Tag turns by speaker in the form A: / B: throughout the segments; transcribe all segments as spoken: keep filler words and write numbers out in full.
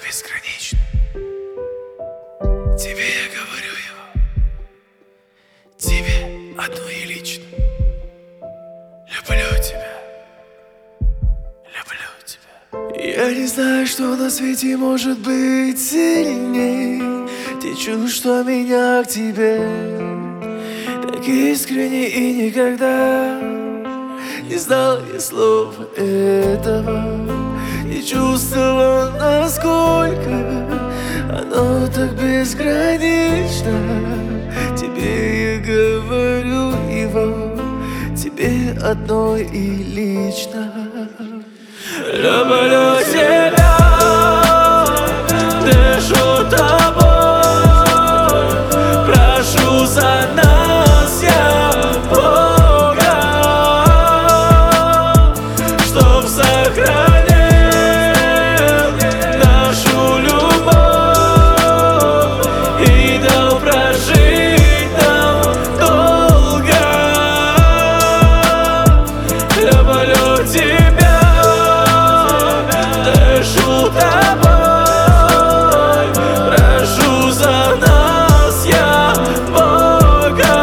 A: безгранично. Тебе я говорю его, тебе одно и лично. Люблю тебя, люблю тебя. Я не знаю, что на свете может быть сильней. Те чувства меня к тебе так искренне, и никогда не знал я слов этого. Не чувствовал, насколько оно так безгранично. Тебе я говорю его, тебе одной и лично. Люблю тебя, дышу тобой, прошу за нас я Бога, чтоб сохранил нашу любовь и дал прожить нам долго. Люблю тебя, дышу тобой, прошу за нас я Бога.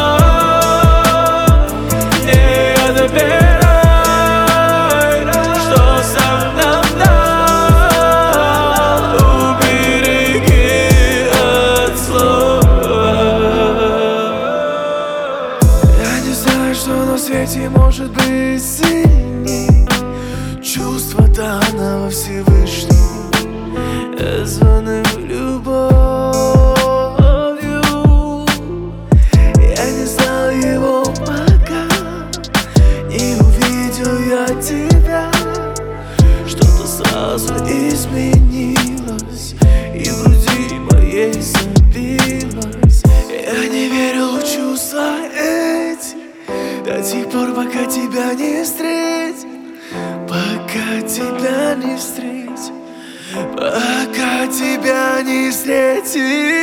A: Не отбирай, что сам нам дал, убереги от слова. Я не знаю, что на свете может быть сильней чувство данного Всевышним, названным любовью. Я не знал его, пока не увидел я тебя. Что-то сразу изменилось и в груди моей забилось. Я не верил в чувства эти до тех пор, пока тебя не встретил. Пока тебя не встретил, пока тебя не встретил.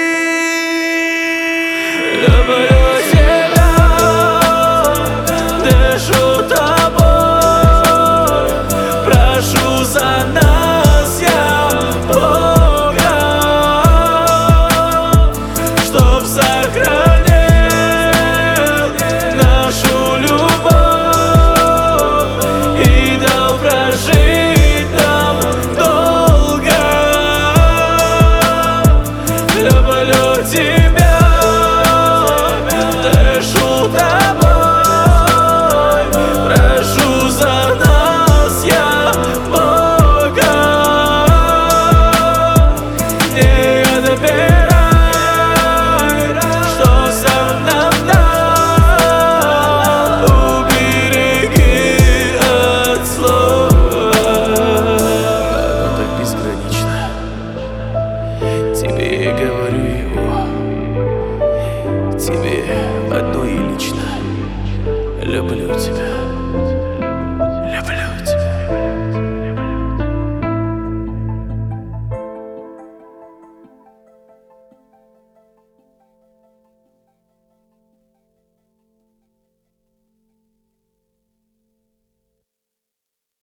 A: Люблю тебя, дышу тобой, прошу за нас я Бога, чтоб сохранил нашу любовь и дал прожить нам долго. Люблю тебя, дышу тобой, прошу за нас я Бога. Не отбирай, что сам нам дал, убереги от слова. Оно так безгранично. Тебе я говорю его, тебе одно и лично. Люблю